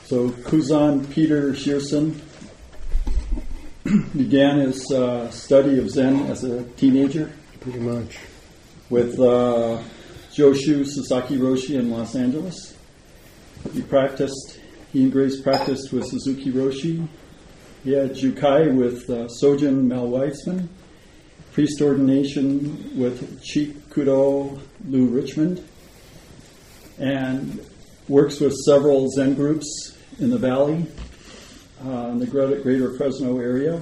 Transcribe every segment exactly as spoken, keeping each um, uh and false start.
So Kuzan Peter Shearson began his uh, study of Zen as a teenager. Pretty much. With uh, Joshu Sasaki Roshi in Los Angeles. He practiced, he and Grace practiced with Suzuki Roshi. He had Jukai with uh, Sojun Mel Weitzman. Priest ordination with Chikudo Lou Richmond. And works with several Zen groups in the valley, uh, in the greater Fresno area.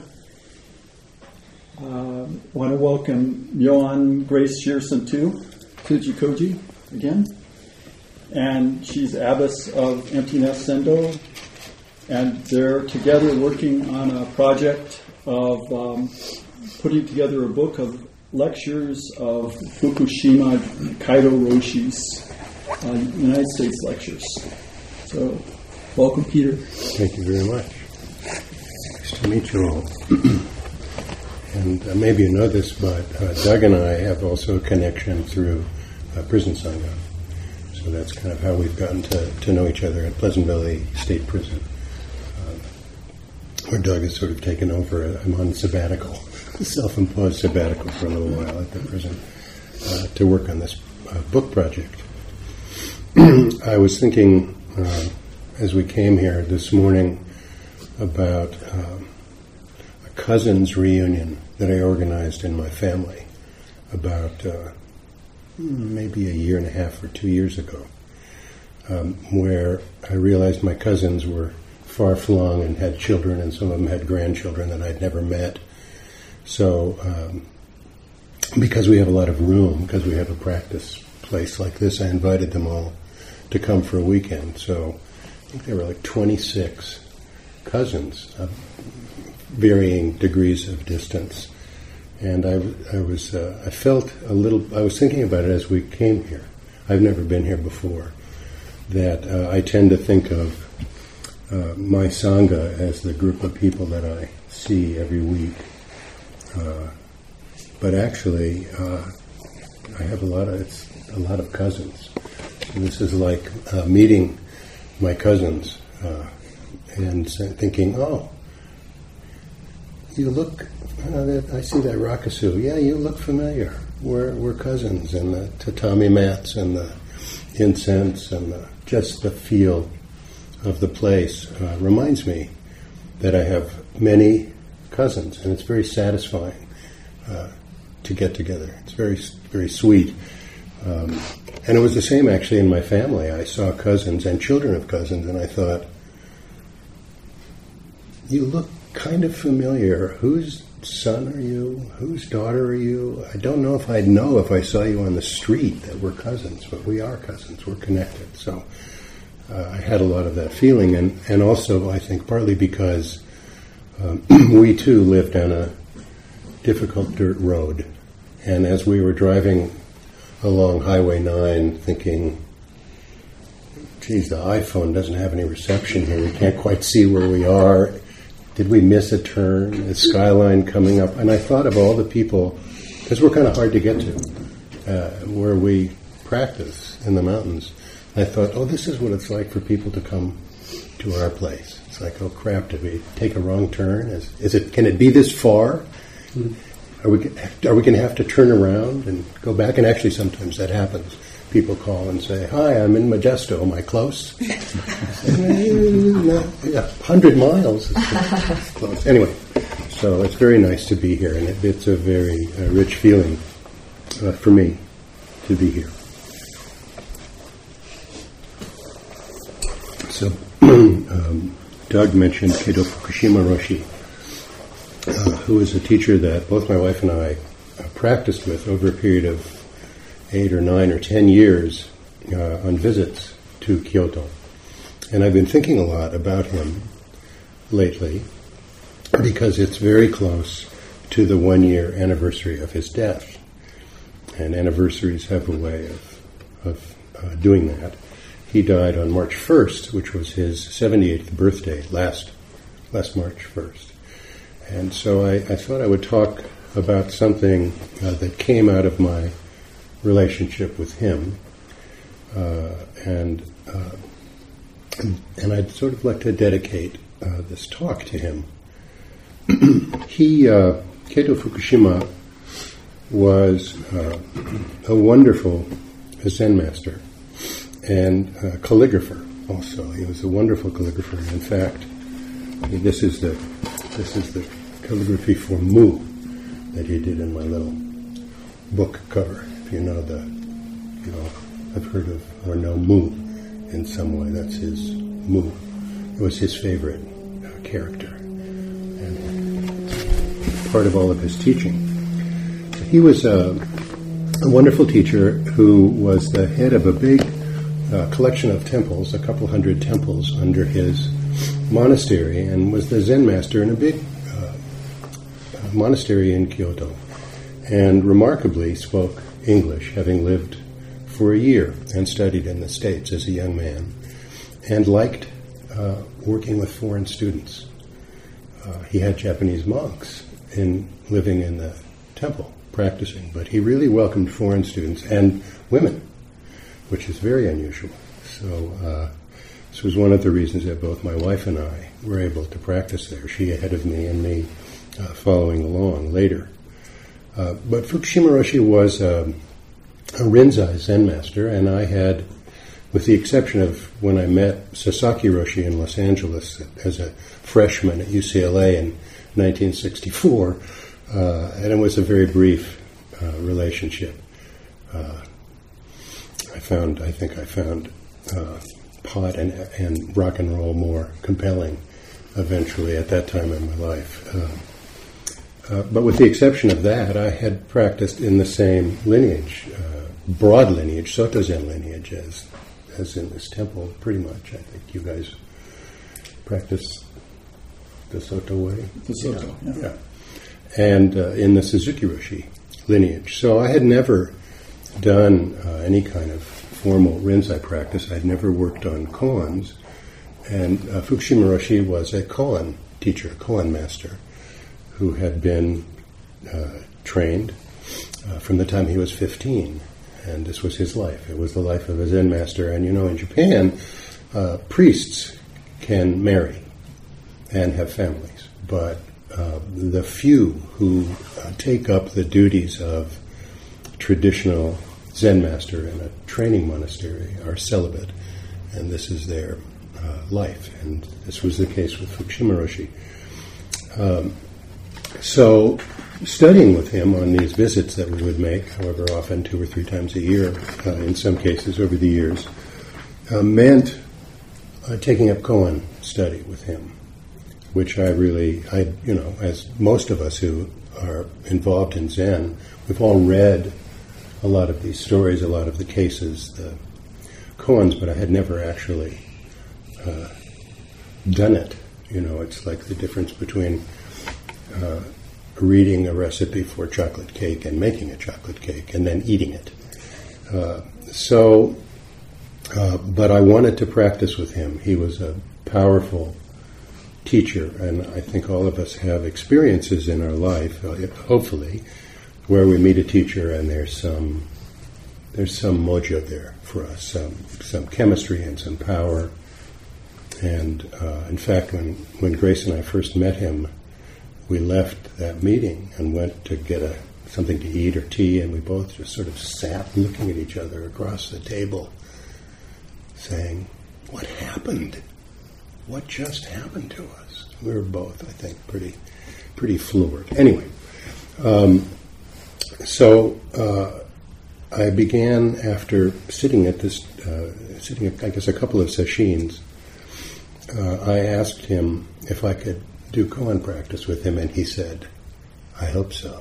Uh, want to welcome Myoan Grace Shearson too, Fujikoji again. And she's abbess of Empty Nest Sendo. And they're together working on a project of um, putting together a book of lectures of Fukushima Kaido Roshi's uh, United States lectures. So, welcome, Peter. Thank you very much. Nice to meet you all. And uh, maybe you know this, but uh, Doug and I have also a connection through uh, Prison Sangha. So that's kind of how we've gotten to, to know each other at Pleasant Valley State Prison, uh, where Doug has sort of taken over. I'm on sabbatical, self-imposed sabbatical for a little while at the prison uh, to work on this uh, book project. I was thinking uh, as we came here this morning about uh, a cousin's reunion that I organized in my family about uh, maybe a year and a half or two years ago, um, where I realized my cousins were far-flung and had children, and some of them had grandchildren that I'd never met. So um, because we have a lot of room, because we have a practice place like this, I invited them all to come for a weekend. So I think there were like twenty-six cousins of varying degrees of distance. And I, I was, uh, I felt a little, I was thinking about it as we came here. I've never been here before. That uh, I tend to think of uh, my Sangha as the group of people that I see every week. Uh, but actually, uh, I have a lot of, it's a lot of cousins. So this is like uh, meeting my cousins uh, and thinking, oh, you look, uh, that, I see that rakusu. Yeah, you look familiar. We're, we're cousins. And the tatami mats and the incense and the, just the feel of the place uh, reminds me that I have many cousins. And it's very satisfying uh, to get together. It's very, very sweet. Um, and it was the same actually in my family. I saw cousins and children of cousins, and I thought, you look kind of familiar. Whose son are you? Whose daughter are you? I don't know if I'd know if I saw you on the street that we're cousins, but we are cousins. We're connected. So uh, I had a lot of that feeling, and, and also I think partly because um, we too lived on a difficult dirt road. And as we were driving along Highway nine thinking, geez, the iPhone doesn't have any reception here. We can't quite see where we are. Did we miss a turn? Is Skyline coming up? And I thought of all the people, because we're kind of hard to get to, uh, where we practice in the mountains. I thought, oh, this is what it's like for people to come to our place. It's like, oh crap, did we take a wrong turn? Is, is it? Can it be this far? Mm-hmm. Are we are we going to have to turn around and go back? And actually, sometimes that happens. People call and say, "Hi, I'm in Modesto. Am I close?" Yeah, hundred miles. It's close. Anyway, so it's very nice to be here, and it, it's a very uh, rich feeling uh, for me to be here. So, um, Doug mentioned Keido Fukushima Roshi, uh, who is a teacher that both my wife and I uh, practiced with over a period of eight or nine or ten years uh, on visits to Kyoto. And I've been thinking a lot about him lately because it's very close to the one-year anniversary of his death. And anniversaries have a way of, of uh, doing that. He died on March first, which was his seventy-eighth birthday, last last March first. And so I, I thought I would talk about something uh, that came out of my relationship with him, uh, and uh, and I'd sort of like to dedicate uh, this talk to him. he, uh, Keito Fukushima, was uh, a wonderful Zen master and uh, calligrapher also. He was a wonderful calligrapher. In fact, this is the this is the calligraphy for Mu that he did in my little book cover. If you know the, you know, I've heard of or know Mu in some way. That's his Mu. It was his favorite uh, character and part of all of his teaching. He was a, a wonderful teacher who was the head of a big uh, collection of temples, a couple hundred temples under his monastery, and was the Zen master in a big uh, monastery in Kyoto, and remarkably spoke English, having lived for a year and studied in the States as a young man, and liked uh, working with foreign students. Uh, he had Japanese monks in living in the temple, practicing, but he really welcomed foreign students and women, which is very unusual. So uh, this was one of the reasons that both my wife and I were able to practice there, she ahead of me and me uh, following along later. Uh, but Fukushima Roshi was um, a Rinzai Zen master, and I had, with the exception of when I met Sasaki Roshi in Los Angeles as a freshman at U C L A in nineteen sixty-four, uh, and it was a very brief uh, relationship. Uh, I found, I think I found uh, pot and, and rock and roll more compelling eventually at that time in my life. Uh, uh, but with the exception of that, I had practiced in the same lineage, uh, broad lineage, Soto Zen lineage, as, as in this temple, pretty much. I think you guys practice the Soto way? The Soto, yeah. yeah. yeah. And uh, in the Suzuki Roshi lineage. So I had never done uh, any kind of formal Rinzai practice. I'd never worked on koans. And uh, Fukushima Roshi was a koan teacher, a koan master, who had been uh, trained uh, from the time he was fifteen. And this was his life. It was the life of a Zen master. And you know, in Japan, uh, priests can marry and have families. But uh, the few who uh, take up the duties of traditional Zen master in a training monastery are celibate, and this is their uh, life. And this was the case with Fukushima Roshi. Um, so, studying with him on these visits that we would make, however often, two or three times a year, uh, in some cases over the years, uh, meant uh, taking up koan study with him, which I really, I you know, as most of us who are involved in Zen, we've all read a lot of these stories, a lot of the cases, the koans, but I had never actually uh, done it. You know, it's like the difference between uh, reading a recipe for chocolate cake and making a chocolate cake and then eating it. Uh, so, uh, but I wanted to practice with him. He was a powerful teacher, and I think all of us have experiences in our life, uh, hopefully, where we meet a teacher and there's some there's some mojo there for us, some some chemistry and some power. And uh, in fact, when when Grace and I first met him, we left that meeting and went to get a something to eat or tea, and we both just sort of sat looking at each other across the table, saying, "What happened? What just happened to us?" We were both, I think, pretty pretty floored. Anyway. Um, So uh, I began, after sitting at this, uh, sitting at, I guess, a couple of sessions, uh, I asked him if I could do koan practice with him, and he said, "I hope so."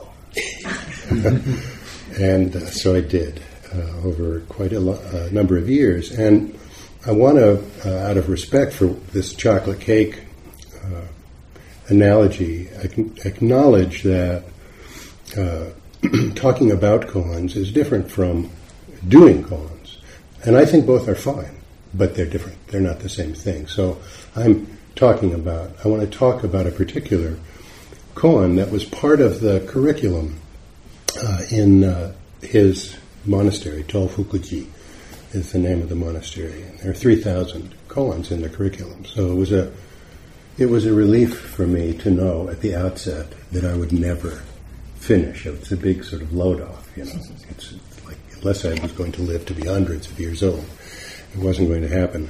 And uh, so I did uh, over quite a lo- uh, number of years. And I want to, uh, out of respect for this chocolate cake uh, analogy, I can acknowledge that uh, talking about koans is different from doing koans. And I think both are fine, but they're different. They're not the same thing. So I'm talking about, I want to talk about a particular koan that was part of the curriculum uh, in uh, his monastery, Tofukuji, is the name of the monastery. And there are three thousand koans in the curriculum. So it was a it was a relief for me to know at the outset that I would never finish. It's a big sort of load off, you know. It's like, unless I was going to live to be hundreds of years old, it wasn't going to happen.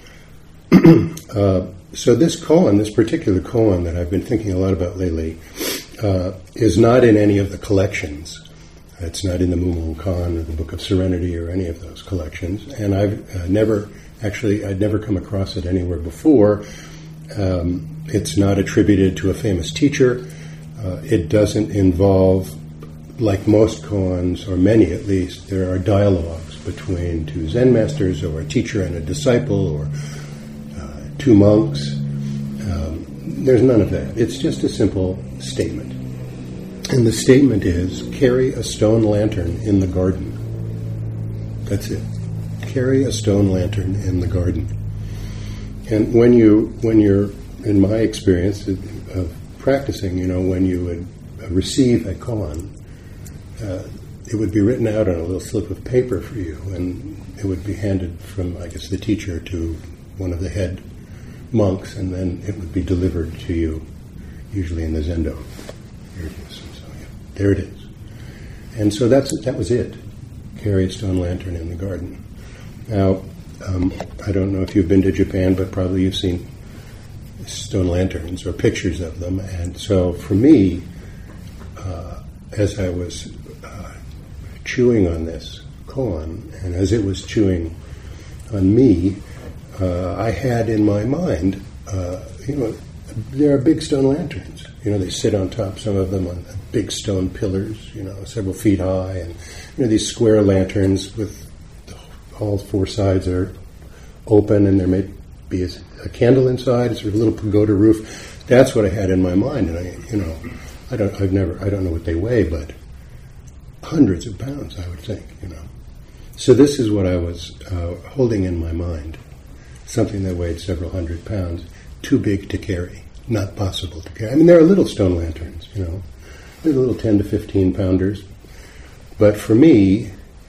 uh, so this koan, this particular koan that I've been thinking a lot about lately, uh, is not in any of the collections. It's not in the Mumon Kan or the Book of Serenity or any of those collections. And I've uh, never, actually, I'd never come across it anywhere before. Um, it's not attributed to a famous teacher. Uh, it doesn't involve, like most koans, or many at least, there are dialogues between two Zen masters or a teacher and a disciple or uh, two monks. Um, there's none of that. It's just a simple statement. And the statement is, carry a stone lantern in the garden. That's it. Carry a stone lantern in the garden. And when you, when you're, in my experience of, of practicing, you know, when you would receive a koan, uh, it would be written out on a little slip of paper for you, and it would be handed from, I guess, the teacher to one of the head monks, and then it would be delivered to you, usually in the zendo. Here it is. And so, yeah, there it is. And so that's that was it. Carry a stone lantern in the garden. Now, um, I don't know if you've been to Japan, but probably you've seen stone lanterns or pictures of them. And so for me, uh, as I was uh, chewing on this koan, and as it was chewing on me, uh, I had in my mind, uh, you know, there are big stone lanterns. You know, they sit on top, some of them on big stone pillars, you know, several feet high, and, you know, these square lanterns with all four sides are open, and there may be a, a candle inside, it's sort of a little pagoda roof. That's what I had in my mind, and I, you know, I don't, I've never, I don't know what they weigh, but hundreds of pounds, I would think, you know. So this is what I was uh, holding in my mind, something that weighed several hundred pounds, too big to carry, not possible to carry. I mean, there are little stone lanterns, you know, they're little ten to fifteen pounders, but for me,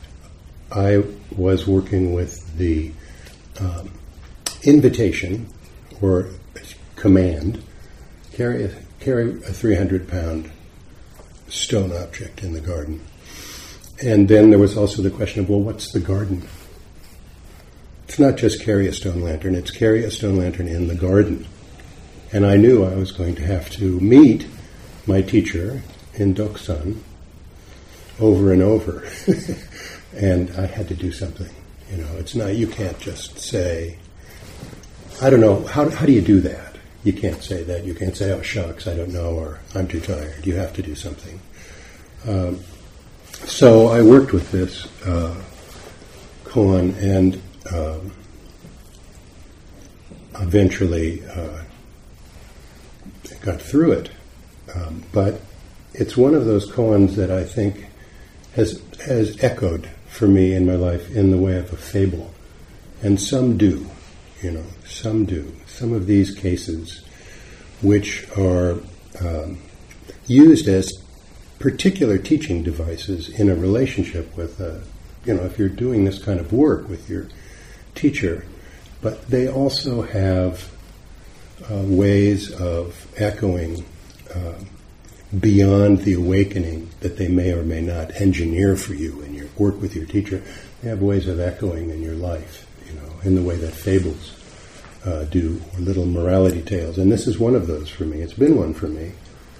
I was working with the um, invitation or command, carry a, carry a three hundred pound stone object in the garden. And then there was also the question of, well, what's the garden? It's not just carry a stone lantern, it's carry a stone lantern in the garden. And I knew I was going to have to meet my teacher in Doksan over and over. And I had to do something. You know, it's not, you can't just say, I don't know, how, how do you do that? You can't say that. You can't say, oh, shucks, I don't know, or I'm too tired. You have to do something. Um, so I worked with this uh, koan and um, eventually uh, got through it. Um, but it's one of those koans that I think has has echoed for me in my life in the way of a fable. And some do, you know, some do. Some of these cases which are um, used as particular teaching devices in a relationship with, a, you know, if you're doing this kind of work with your teacher, but they also have uh, ways of echoing uh, beyond the awakening that they may or may not engineer for you in your work with your teacher. They have ways of echoing in your life, you know, in the way that fables uh, do, or little morality tales. And this is one of those for me. It's been one for me.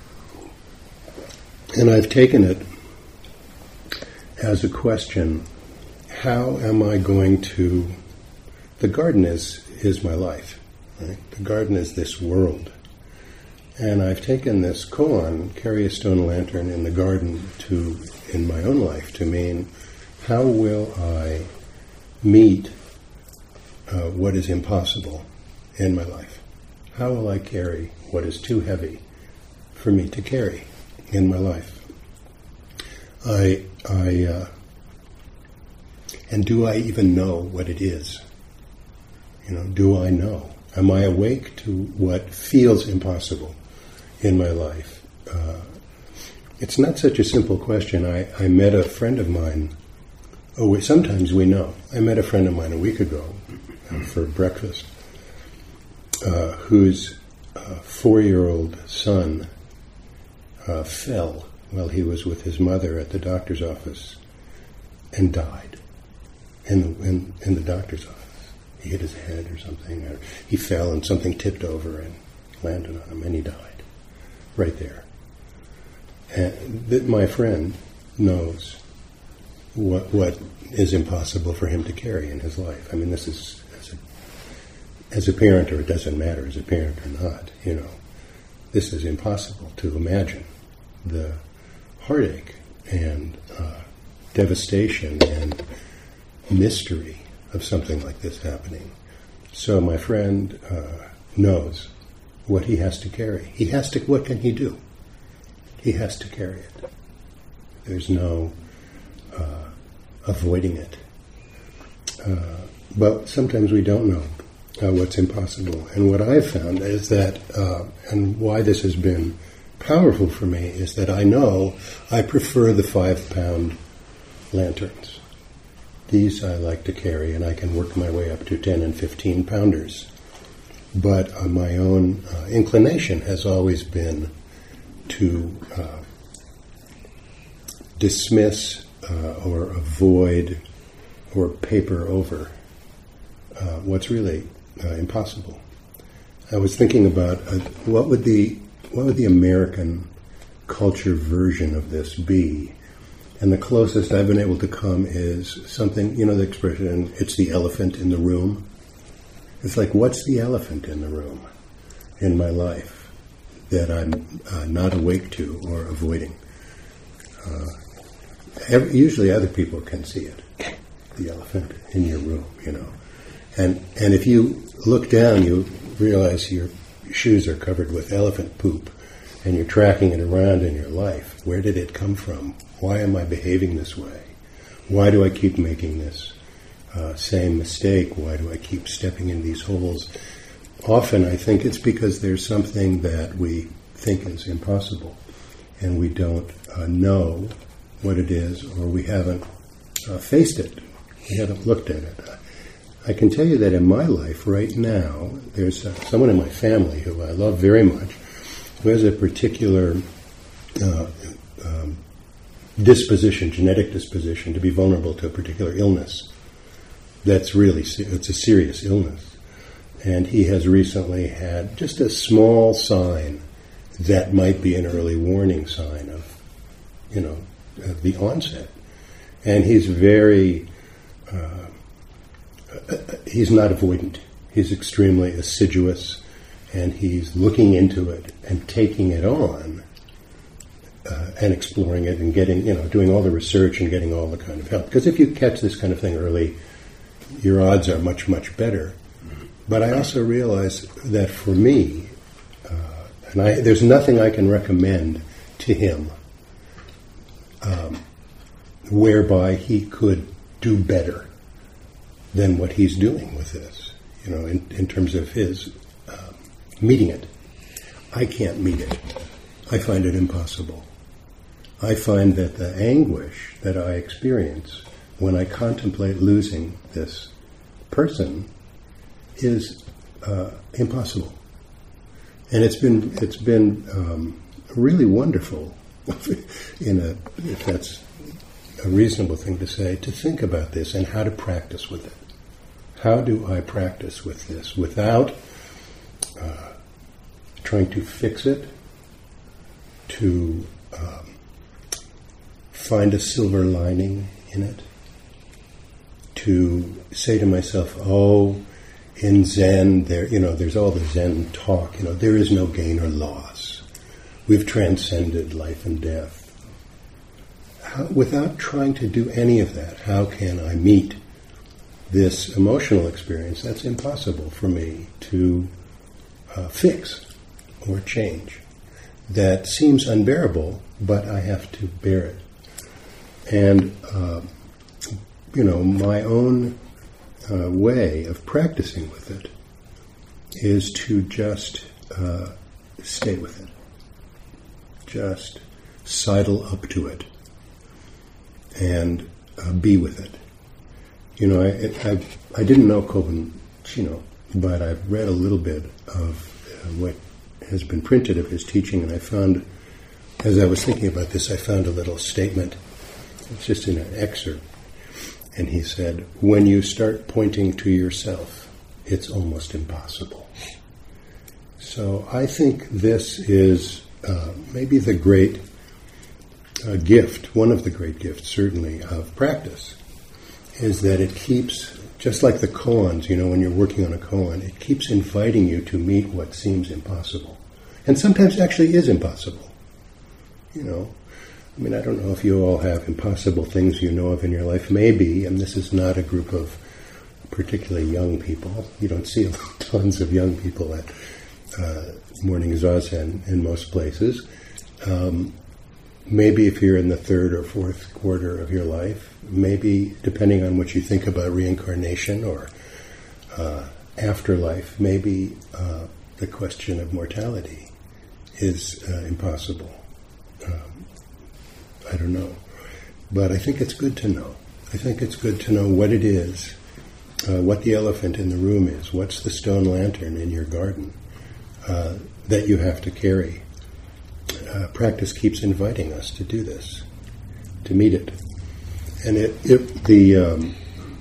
And I've taken it as a question, how am I going to... The garden is, is my life, right? The garden is this world. And I've taken this koan, carry a stone lantern in the garden, to, in my own life, to mean, how will I meet uh, what is impossible in my life? How will I carry what is too heavy for me to carry in my life? I, I, uh, and do I even know what it is? You know, do I know? Am I awake to what feels impossible in my life? Uh, it's not such a simple question. I, I met a friend of mine oh, we, sometimes we know. I met a friend of mine a week ago uh, for breakfast, uh, whose uh, four-year-old son uh, fell while he was with his mother at the doctor's office and died in the, in, in the doctor's office. He hit his head or something, or he fell and something tipped over and landed on him, and he died right there. And th- my friend knows what what is impossible for him to carry in his life. I mean, this is, as a, as a parent, or it doesn't matter as a parent or not, you know, this is impossible to imagine. The heartache and uh, devastation and mystery of something like this happening. So my friend uh, knows what he has to carry. He has to, what can he do? He has to carry it. There's no uh, avoiding it. Uh, but sometimes we don't know uh, what's impossible. And what I've found is that, uh, and why this has been powerful for me, is that I know I prefer the five-pound lanterns. These I like to carry, and I can work my way up to ten and fifteen pounders. But uh, my own uh, inclination has always been to uh, dismiss uh, or avoid or paper over uh, what's really uh, impossible. I was thinking about uh, what would the what would the American culture version of this be? And the closest I've been able to come is something, you know, the expression, it's the elephant in the room. It's like, what's the elephant in the room in my life that I'm uh, not awake to or avoiding? Uh, every, usually other people can see it, the elephant in your room, you know. And and if you look down, you realize your shoes are covered with elephant poop, and you're tracking it around in your life. Where did it come from? Why am I behaving this way? Why do I keep making this uh, same mistake? Why do I keep stepping in these holes? Often I think it's because there's something that we think is impossible, and we don't uh, know what it is, or we haven't uh, faced it. We haven't looked at it. I can tell you that in my life right now, there's uh, someone in my family who I love very much, who has a particular uh, um, disposition, genetic disposition, to be vulnerable to a particular illness. That's really, it's a serious illness. And he has recently had just a small sign that might be an early warning sign of, you know, of the onset. And he's very, uh, he's not avoidant. He's extremely assiduous, and he's looking into it and taking it on uh, and exploring it and getting, you know, doing all the research and getting all the kind of help. Because if you catch this kind of thing early, your odds are much, much better. But I also realize that for me, uh, and I, there's nothing I can recommend to him um, whereby he could do better than what he's doing with this, you know, in, in terms of his um, meeting it. I can't meet it. I find it impossible. I find that the anguish that I experience when I contemplate losing this person is uh, impossible. And it's been it's been um, really wonderful, in a if that's a reasonable thing to say, to think about this and how to practice with it. How do I practice with this without uh, trying to fix it, to um, find a silver lining in it, to say to myself, oh, in Zen, there, you know, there's all the Zen talk, you know, there is no gain or loss. We've transcended life and death. How, without trying to do any of that, how can I meet this emotional experience that's impossible for me to uh, fix or change, that seems unbearable, but I have to bear it? And, uh, you know, my own uh, way of practicing with it is to just uh, stay with it. Just sidle up to it and uh, be with it. you know, I, I, I didn't know Kobun Chino, but I've read a little bit of uh, what has been printed of his teaching, and I found, as I was thinking about this, I found a little statement. It's just in an excerpt. And he said, when you start pointing to yourself, it's almost impossible. So I think this is uh, maybe the great uh, gift, one of the great gifts, certainly, of practice, is that it keeps, just like the koans, you know, when you're working on a koan, it keeps inviting you to meet what seems impossible. And sometimes actually is impossible. You know, I mean, I don't know if you all have impossible things you know of in your life. Maybe, and this is not a group of particularly young people. You don't see tons of young people at uh, morning zazen in most places. Um, maybe if you're in the third or fourth quarter of your life, maybe depending on what you think about reincarnation or uh, afterlife, maybe uh, the question of mortality is uh, impossible. Um, I don't know. But I think it's good to know. I think it's good to know what it is, uh, what the elephant in the room is, what's the stone lantern in your garden uh, that you have to carry. Uh, practice keeps inviting us to do this, to meet it. And it, it the um,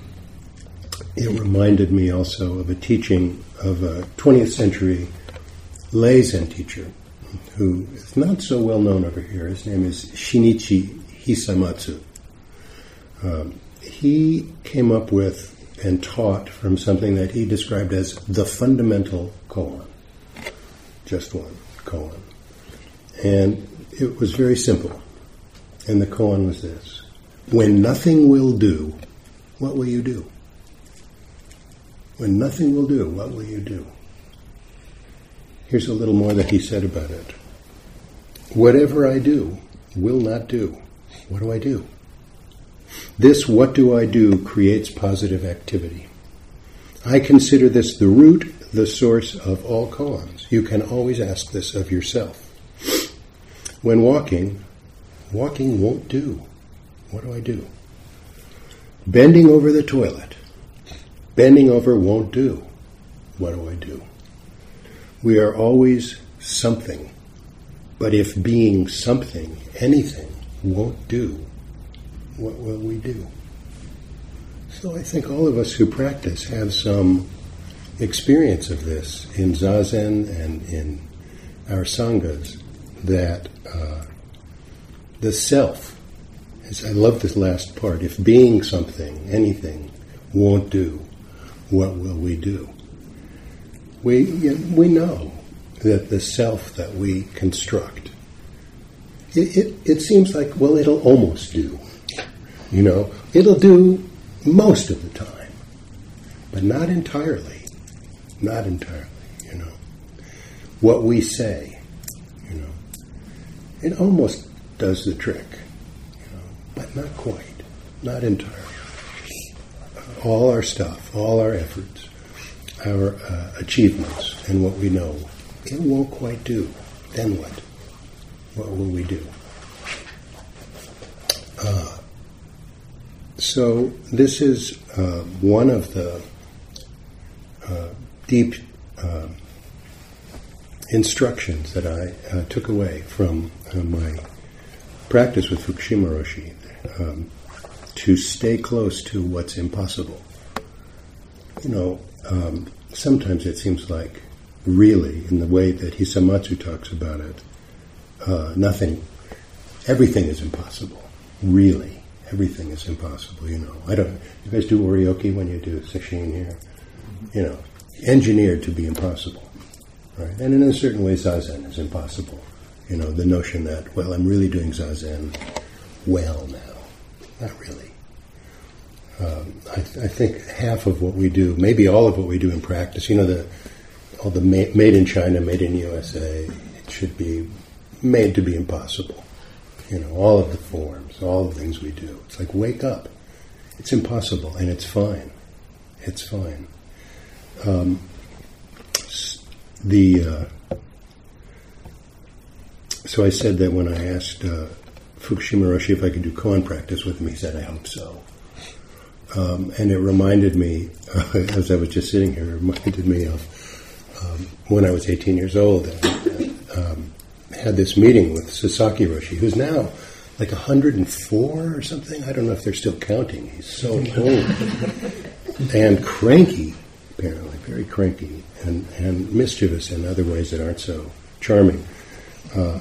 it reminded me also of a teaching of a twentieth century lay Zen teacher who is not so well known over here. His name is Shinichi Hisamatsu. Um, he came up with and taught from something that he described as the fundamental koan. Just one koan. And it was very simple. And the koan was this: when nothing will do, what will you do? When nothing will do, what will you do? Here's a little more that he said about it. Whatever I do will not do. What do I do? This what do I do creates positive activity. I consider this the root, the source of all koans. You can always ask this of yourself. When walking, walking won't do. What do I do? Bending over the toilet. Bending over won't do. What do I do? We are always something. But if being something, anything, won't do, what will we do? So I think all of us who practice have some experience of this in Zazen and in our Sanghas, that uh, the self, is, I love this last part, if being something, anything, won't do, what will we do? We, we know that the self that we construct, it, it, it seems like, well, it'll almost do. You know, it'll do most of the time, but not entirely. Not entirely, you know. What we say, you know, it almost does the trick, you know, but not quite, not entirely. All our stuff, all our efforts, our uh, achievements, and what we know, it won't quite do. Then what? What will we do? Uh, so this is uh, one of the uh, deep uh, instructions that I uh, took away from uh, my practice with Fukushima Roshi, um, to stay close to what's impossible. You know, um, sometimes it seems like, really, in the way that Hisamatsu talks about it, uh, nothing, everything is impossible. Really, everything is impossible, you know. I don't, you guys do oryoki when you do sesshin here? You know, engineered to be impossible, right? And in a certain way, zazen is impossible. You know, the notion that, well, I'm really doing zazen well now. Not really. Um, I, th- I think half of what we do, maybe all of what we do in practice, you know, the all the ma- made in China, made in U S A, it should be made to be impossible. You know, all of the forms, all the things we do. It's like, wake up. It's impossible, and it's fine. It's fine. Um, the uh, so I said that when I asked uh, Fukushima Roshi if I could do koan practice with him, he said, I hope so. Um, and it reminded me, uh, as I was just sitting here, it reminded me of um, when I was eighteen years old and um, had this meeting with Sasaki Roshi, who's now like one hundred four or something. I don't know if they're still counting. He's so old. And cranky, apparently, very cranky, and, and mischievous in other ways that aren't so charming. Uh,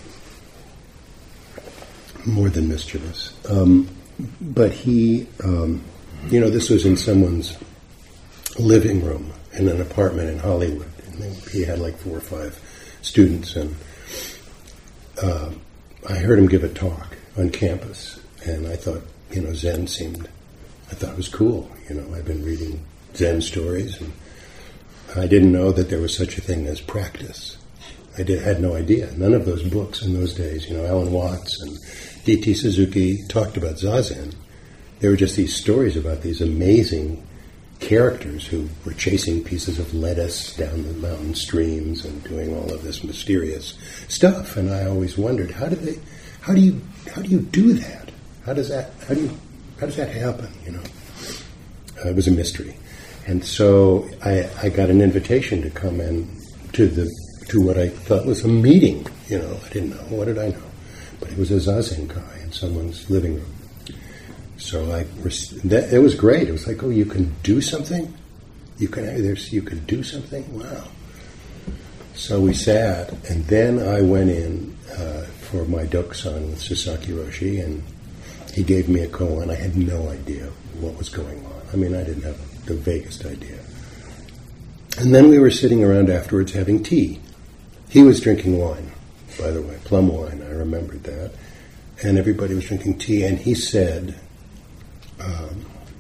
more than mischievous. Um, but he, um, you know, this was in someone's living room in an apartment in Hollywood. And he had like four or five students, and uh, I heard him give a talk on campus, and I thought, you know, Zen seemed, I thought it was cool. You know, I've been reading Zen stories, and I didn't know that there was such a thing as practice. I did, had no idea. None of those books in those days, you know, Alan Watts and D T Suzuki talked about Zazen. There were just these stories about these amazing characters who were chasing pieces of lettuce down the mountain streams and doing all of this mysterious stuff. And I always wondered, how do they, how do you, how do you do that? How does that, how do you, how does that happen? You know, uh, it was a mystery. And so I, I got an invitation to come in to the to what I thought was a meeting. You know, I didn't know. What did I know? But it was a Zazen guy in someone's living room. So I, that, it was great. It was like, oh, you can do something? You can, there's, you can do something? Wow. So we sat, and then I went in uh, for my Dokusan with Sasaki Roshi, and he gave me a koan. I had no idea what was going on. I mean, I didn't have the vaguest idea. And then we were sitting around afterwards having tea. He was drinking wine, by the way, plum wine, I remembered that. And everybody was drinking tea, and he said, um,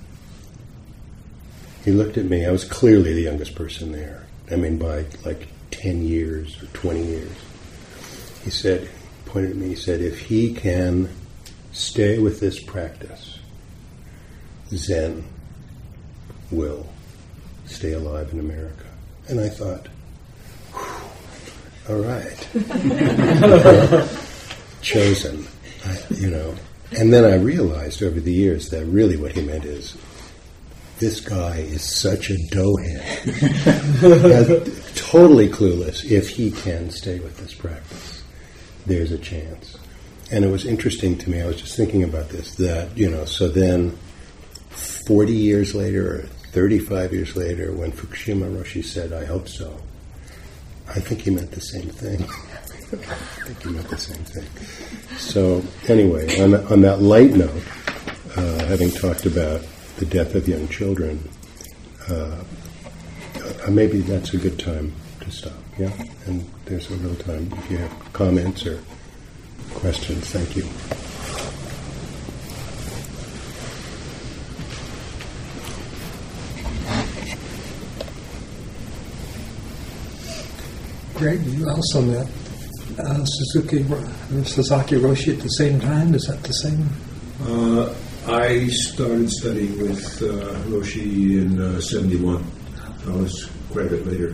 he looked at me, I was clearly the youngest person there, I mean by like ten years or twenty years. He said, pointed at me, he said, if he can stay with this practice, Zen will stay alive in America. And I thought, all right, chosen, I, you know. And then I realized over the years that really what he meant is, this guy is such a doughhead, totally clueless. If he can stay with this practice, there's a chance. And it was interesting to me, I was just thinking about this, that, you know, so then forty years later, or thirty-five years later, when Fukushima Roshi said, I hope so, I think he meant the same thing. I think he meant the same thing. So anyway, on, on that light note, uh, having talked about the death of young children, uh, uh, maybe that's a good time to stop, yeah? And there's a little time if you have comments or questions. Thank you. Greg, you also met uh, Suzuki, Sasaki Roshi at the same time? Is that the same? Uh, I started studying with uh, Roshi in uh, seventy-one. I was quite a bit later.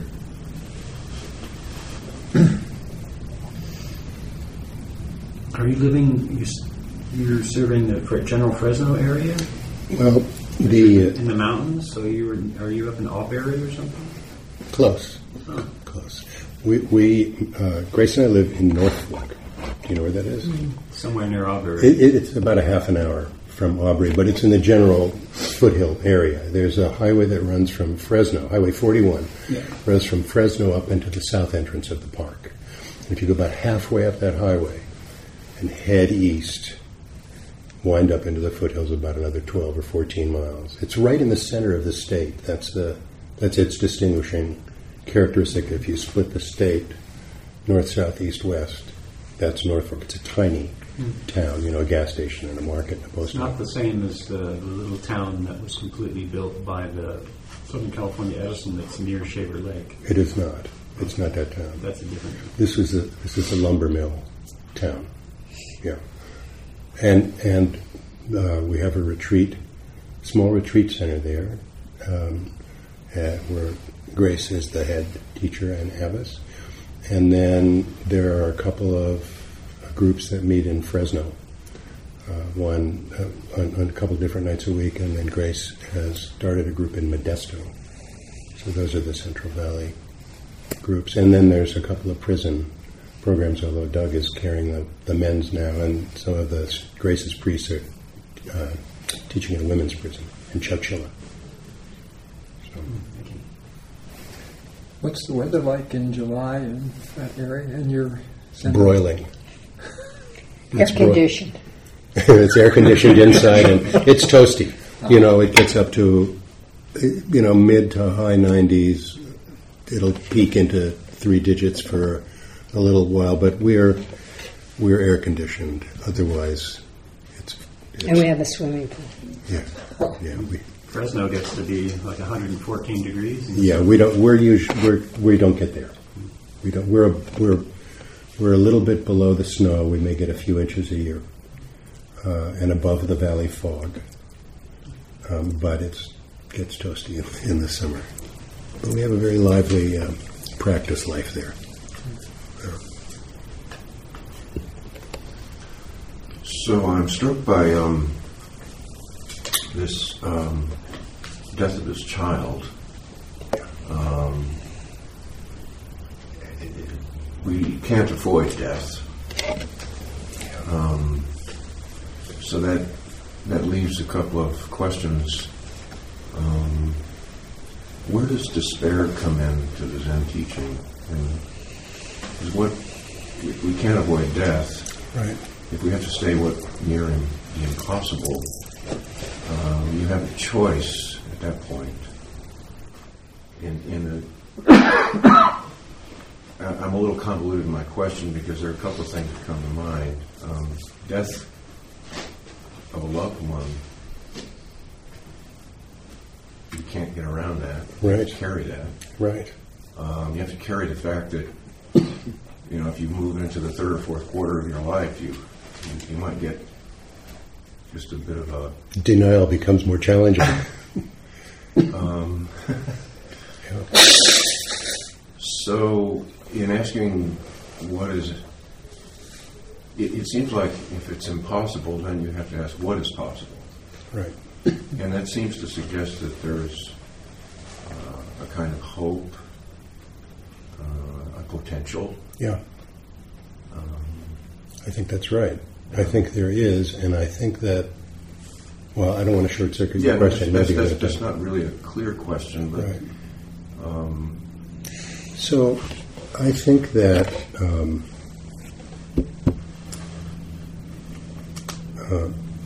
Are you living, you're, you're serving the General Fresno area? Well, the... Uh, in the mountains? So you were, are you up in Auberry or something? Close. Oh. Close. We, we uh, Grace and I live in Norfolk. Do you know where that is? Somewhere near Auberry. It, it, it's about a half an hour from Aubrey, but it's in the general foothill area. There's a highway that runs from Fresno, Highway forty-one, yeah. runs from Fresno up into the south entrance of the park. And if you go about halfway up that highway and head east, wind up into the foothills about another twelve or fourteen miles. It's right in the center of the state. That's the that's its distinguishing characteristic. If you split the state north, south, east, west, that's Norfolk. It's a tiny mm. town, you know, a gas station and a market and a post office. Not office. the same as the, the little town that was completely built by the Southern California Edison that's near Shaver Lake. It is not. It's not that town. That's a different town. This was a this is a lumber mill town. Yeah, and and uh, we have a retreat, small retreat center there, um, at, where Grace is the head teacher and abbess, and then there are a couple of groups that meet in Fresno, uh, one uh, on, on a couple different nights a week, and then Grace has started a group in Modesto. So those are the Central Valley groups. And then there's a couple of prison programs, although Doug is carrying the, the men's now, and some of the Grace's priests are uh, teaching in a women's prison in Chowchilla. So. What's the weather like in July in that area in your center? Broiling. Air conditioned. It's air conditioned inside, and it's toasty. You know, it gets up to, you know, mid to high nineties. It'll peak into three digits for a little while, but we're we're air conditioned. Otherwise, it's, it's And we have a swimming pool. yeah, yeah. We, Fresno gets to be like one hundred fourteen degrees. yeah, we don't. We're usually we're we don't get there. We don't. We're a, we're we're a little bit below the snow. We may get a few inches a year, uh, and above the valley fog. Um, but it gets toasty in, in the summer. But we have a very lively uh, practice life there. So I'm struck by um, this um, death of this child. Um, we can't avoid death. Um, so that that leaves a couple of questions. Um, where does despair come into the Zen teaching? And is what we can't avoid death. Right. If we have to stay what near the impossible, um, you have a choice at that point. In, in a, I'm a little convoluted in my question because there are a couple of things that come to mind. Um, death of a loved one, you can't get around that. You have Right. to carry that. Right. Um, you have to carry the fact that, you know, if you move into the third or fourth quarter of your life, you you, you might get just a bit of a... Denial becomes more challenging. Um, so, in asking what is... It, it seems like if it's impossible, then you have to ask what is possible. Right. And that seems to suggest that there's uh, a kind of hope, uh, a potential. Yeah. I think that's right. I think there is, and I think that, well, I don't want to short circuit Yeah, your no, question. that's, Maybe that's, that- that's not really a clear question, but Right. um, So I think that um, uh,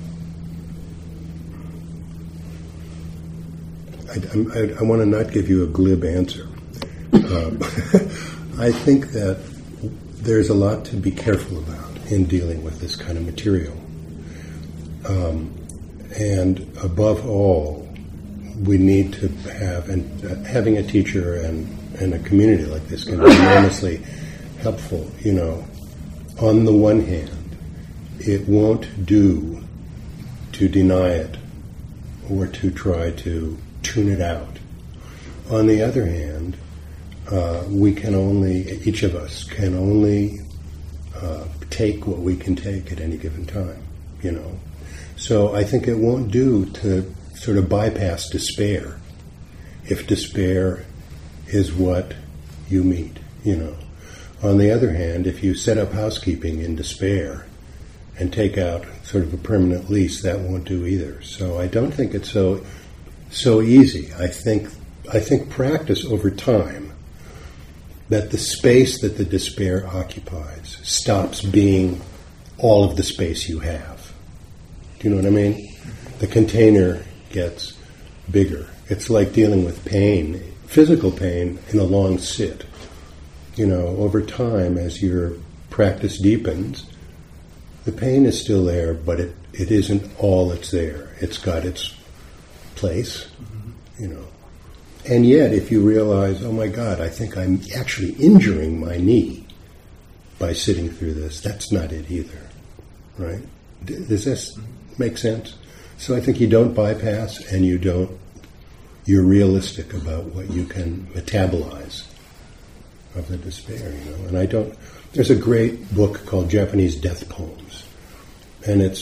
I, I'm- I, I want to not give you a glib answer. Um, I think that there's a lot to be careful about in dealing with this kind of material. Um, and above all, we need to have, and uh, having a teacher and, and a community like this can be enormously helpful. You know, on the one hand, it won't do to deny it or to try to tune it out. On the other hand, uh, we can only, each of us can only uh, take what we can take at any given time, you know. So I think it won't do to sort of bypass despair if despair is what you meet, you know. On the other hand, if you set up housekeeping in despair and take out sort of a permanent lease, that won't do either. So I don't think it's so so easy. I think I think practice over time that the space that the despair occupies stops being all of the space you have. Do you know what I mean? The container gets bigger. It's like dealing with pain, physical pain, in a long sit. You know, over time, as your practice deepens, the pain is still there, but it, it isn't all that's there. It's got its place, you know. And yet, if you realize, oh my God, I think I'm actually injuring my knee by sitting through this, that's not it either, right? D- does this make sense? So I think you don't bypass, and you don't, you're realistic about what you can metabolize of the despair, you know. And I don't, there's a great book called Japanese Death Poems, and it's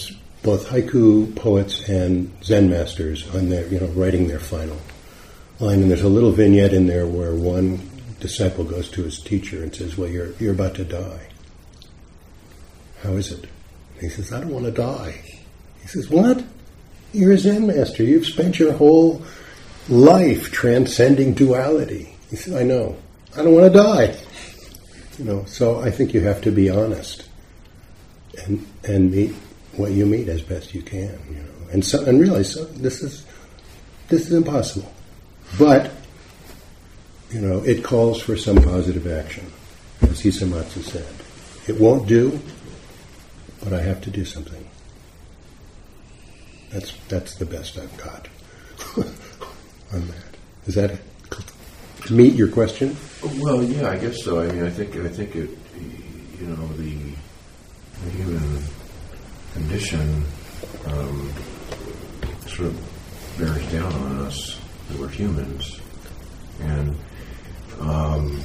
both haiku poets and Zen masters on their, you know, writing their final line. And there's a little vignette in there where one disciple goes to his teacher and says, well, you're, you're about to die. How is it? And he says, I don't want to die. He says, what? You're a Zen master. You've spent your whole life transcending duality. He says, I know. I don't want to die. You know, so I think you have to be honest and and meet what you meet as best you can. You know, and so and realize so, this is this is impossible, but you know, it calls for some positive action, as Hisamatsu said. It won't do, but I have to do something. That's that's the best I've got on that. Is that it? Meet your question? Well, yeah, I guess so. I mean, I think I think it, you know, the, the human condition um, sort of bears down on us that we're humans, and um,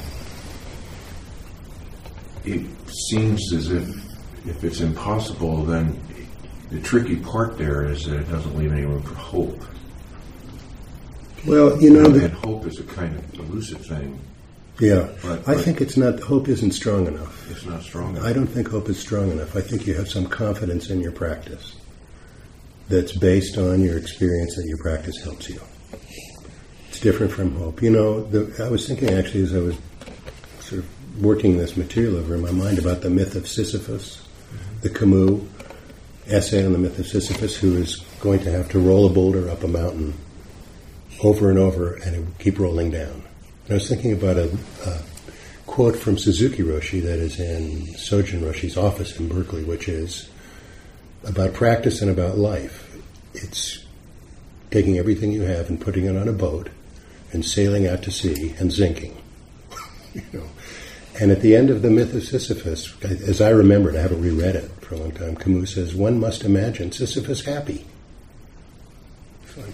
it seems as if if it's impossible, then the tricky part there is that it doesn't leave any room for hope. Well, you know, and, the, and hope is a kind of elusive thing. Yeah, But- I but- think it's not, hope isn't strong enough. It's not strong enough. I don't think hope is strong enough. I think you have some confidence in your practice that's based on your experience that your practice helps you. It's different from hope. You know, the, I was thinking actually as I was sort of working this material over in my mind about the myth of Sisyphus, the Camus essay on the myth of Sisyphus, who is going to have to roll a boulder up a mountain over and over, and it would keep rolling down. And I was thinking about a, a quote from Suzuki Roshi that is in Sojin Roshi's office in Berkeley, which is about practice and about life. It's taking everything you have and putting it on a boat and sailing out to sea and zinking. you know. And at the end of the myth of Sisyphus, as I remember it, I haven't reread it for a long time, Camus says, one must imagine Sisyphus happy. It's like,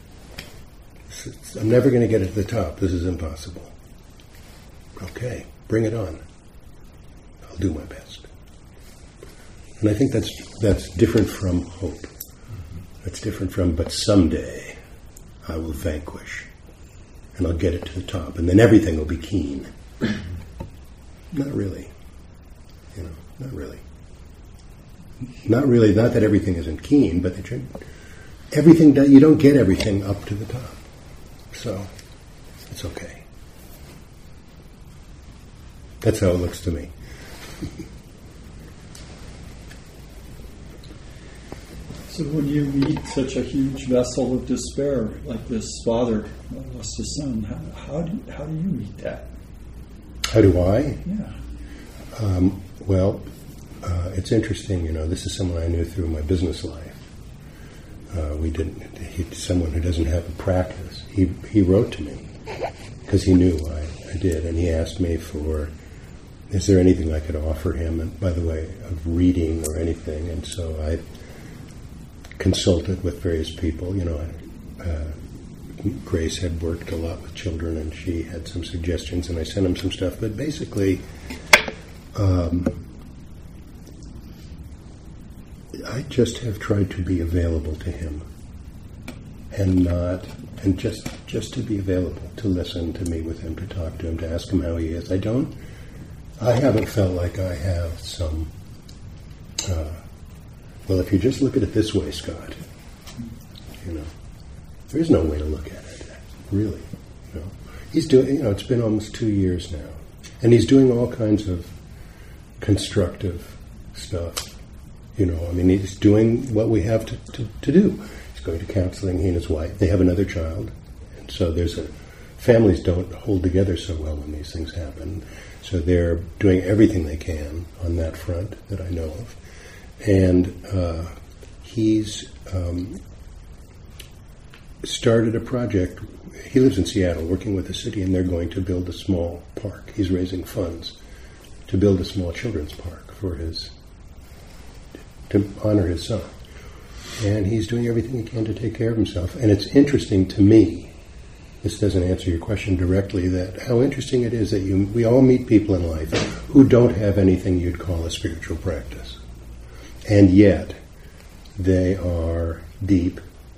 I'm never going to get it to the top. This is impossible. Okay, bring it on. I'll do my best. And I think that's that's different from hope. That's different from, but someday I will vanquish and I'll get it to the top, and then everything will be keen. Not really. You know, not really. Not really, not that everything isn't keen, but that you're, everything, you don't get everything up to the top. So, it's okay. That's how it looks to me. So when you meet such a huge vessel of despair, like this father that lost his son, how, how do you, how do you meet that? How do I? Yeah. Um, well, uh, it's interesting, you know, this is someone I knew through my business life. Uh, we didn't, he, someone who doesn't have a practice. He he wrote to me because he knew I, I did, and he asked me for, is there anything I could offer him, and by the way, of reading or anything, and so I consulted with various people, you know, uh, Grace had worked a lot with children, and she had some suggestions, and I sent him some stuff, but basically, um, I just have tried to be available to him, and not, and just just to be available, to listen, to meet with him, to talk to him, to ask him how he is. I don't, I haven't felt like I have some, uh, well, if you just look at it this way, Scott, you know, there's no way to look at it, really. You know, he's doing, you know, it's been almost two years now, and he's doing all kinds of constructive stuff. You know, I mean, he's doing what we have to, to, to do. He's going to counseling, he and his wife. They have another child. And so there's a, families don't hold together so well when these things happen. So they're doing everything they can on that front that I know of. And uh, he's um, started a project. He lives in Seattle, working with the city, and they're going to build a small park. He's raising funds to build a small children's park for his, to honor his son. And he's doing everything he can to take care of himself. And it's interesting to me, this doesn't answer your question directly, that how interesting it is that you we all meet people in life who don't have anything you'd call a spiritual practice. And yet, they are deep,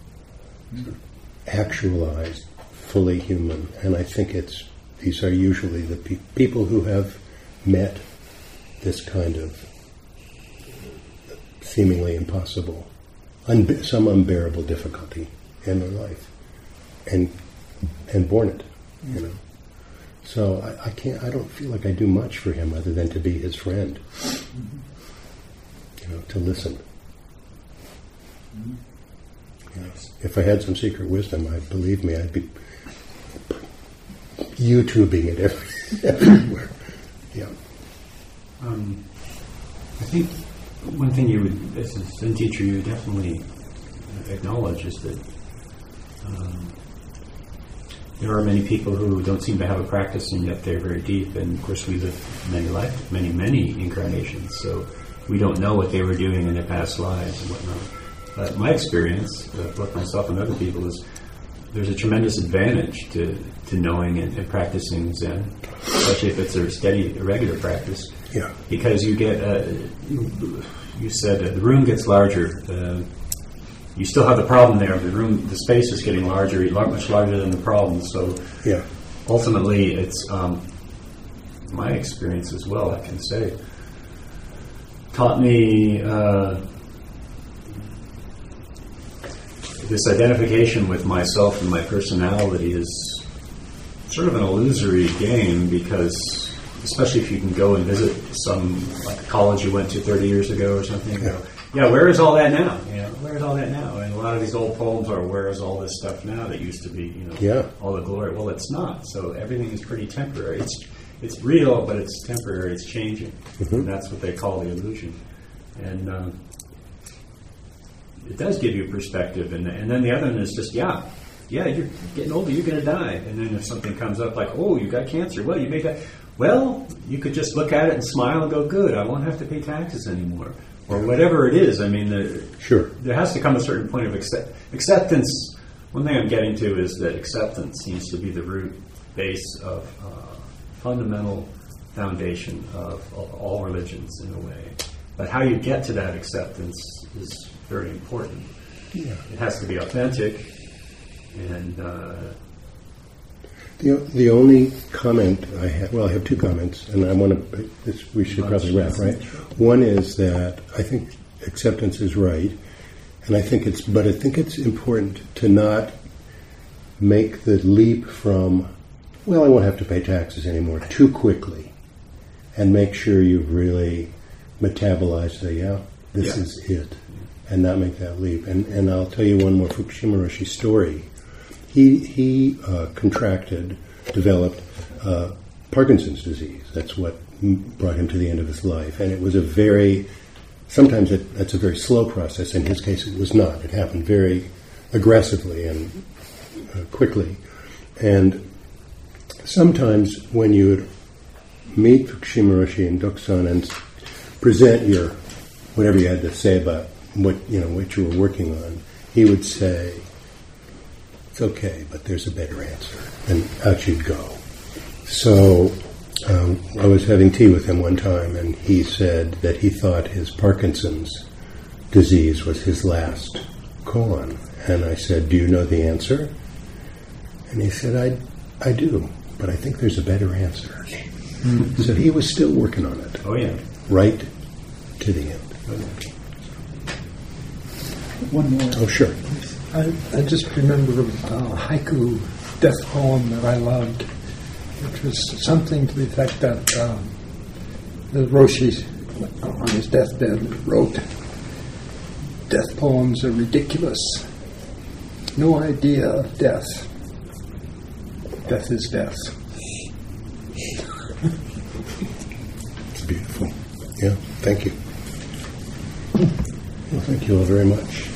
actualized, fully human. And I think it's these are usually the pe- people who have met this kind of seemingly impossible, unbe- some unbearable difficulty in their life, and and borne it, you know. So I, I can't. I don't feel like I do much for him other than to be his friend, you know, to listen. You know, if I had some secret wisdom, I believe me, I'd be YouTubing it every, everywhere. Yeah. Um, I think one thing you would, as a Zen teacher, you would definitely acknowledge is that um, there are many people who don't seem to have a practice, and yet they're very deep. And of course, we live many life, many many incarnations, so we don't know what they were doing in their past lives and whatnot. But my experience, uh, both myself and other people, is there's a tremendous advantage to, to knowing and, and practicing Zen, especially if it's a steady, a regular practice. Yeah. Because you get, uh, you, you said uh, the room gets larger. Uh, you still have the problem there. The room, the space is getting larger, much larger than the problem. So Yeah. ultimately, it's um, my experience as well, I can say, taught me uh, this identification with myself and my personality is sort of an illusory game, because especially if you can go and visit some, like a college you went to thirty years ago or something, you go, yeah, where is all that now? You know, where is all that now? And a lot of these old poems are, where is all this stuff now that used to be, you know, Yeah. all the glory? Well, it's not. So everything is pretty temporary. It's it's real, but it's temporary. It's changing. Mhm. And that's what they call the illusion. And um, it does give you perspective. And, and then the other one is just, yeah, yeah, you're getting older, you're going to die. And then if something comes up like, oh, you got cancer, well, you may die. Well, you could just look at it and smile and go, good, I won't have to pay taxes anymore. Or whatever it is. I mean, the, Sure. there has to come a certain point of accept- acceptance. One thing I'm getting to is that acceptance seems to be the root base of uh, fundamental foundation of, of all religions in a way. But how you get to that acceptance is very important. Yeah. It has to be authentic, and uh, The, the only comment I have, well, I have two comments, and I want to, this, we should probably wrap, right? One is that I think acceptance is right, and I think it's, but I think it's important to not make the leap from, well, I won't have to pay taxes anymore, too quickly, and make sure you've really metabolized the, yeah, this Yeah. is it, and not make that leap. And, and I'll tell you one more Fukushima Roshi story. He he uh, contracted, developed uh, Parkinson's disease. That's what brought him to the end of his life. And it was a very, sometimes it, that's a very slow process. In his case, it was not. It happened very aggressively and uh, quickly. And sometimes when you would meet Fukushima Roshi and Doksan and present your, whatever you had to say about what, you know, what you were working on, he would say, it's okay, but there's a better answer. And out you'd go. So um, I was having tea with him one time, and he said that he thought his Parkinson's disease was his last koan. And I said, do you know the answer? And he said, I, I do, but I think there's a better answer. So he was still working on it. oh yeah. Right to the end. One more. Oh, sure. I, I just remember a haiku death poem that I loved, which was something to the effect that um, the Roshi, on his deathbed, wrote, death poems are ridiculous. No idea of death. Death is death. It's beautiful. Yeah, thank you. Well, thank you all very much.